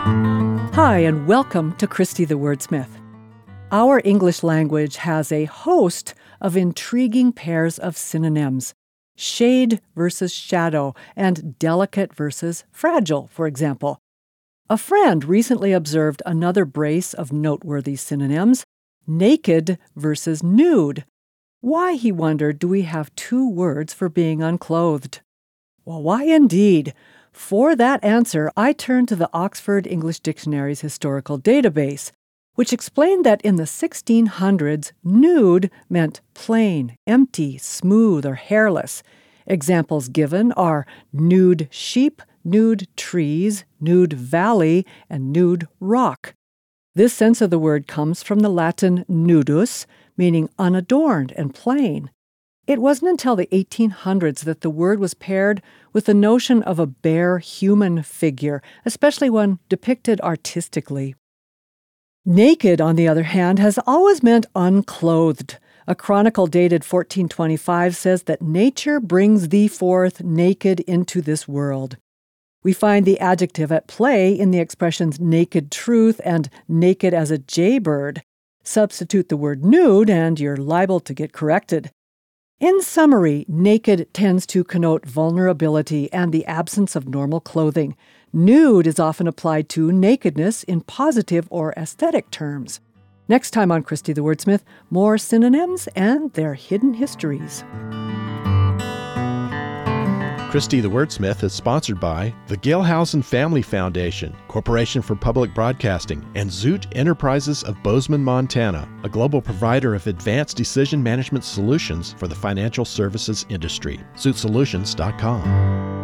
Hi, and welcome to Christy the Wordsmith. Our English language has a host of intriguing pairs of synonyms: shade versus shadow, and delicate versus fragile, for example. A friend recently observed another brace of noteworthy synonyms: naked versus nude. Why, he wondered, do we have two words for being unclothed? Well, why indeed? For that answer, I turned to the Oxford English Dictionary's historical database, which explained that in the 1600s, nude meant plain, empty, smooth, or hairless. Examples given are nude sheep, nude trees, nude valley, and nude rock. This sense of the word comes from the Latin nudus, meaning unadorned and plain. It wasn't until the 1800s that the word was paired with the notion of a bare human figure, especially one depicted artistically. Naked, on the other hand, has always meant unclothed. A chronicle dated 1425 says that nature brings thee forth naked into this world. We find the adjective at play in the expressions naked truth and naked as a jaybird. Substitute the word nude and you're liable to get corrected. In summary, naked tends to connote vulnerability and the absence of normal clothing. Nude is often applied to nakedness in positive or aesthetic terms. Next time on Christy the Wordsmith, more synonyms and their hidden histories. Christy the Wordsmith is sponsored by the Gailhausen Family Foundation, Corporation for Public Broadcasting, and Zoot Enterprises of Bozeman, Montana, a global provider of advanced decision management solutions for the financial services industry. ZootSolutions.com.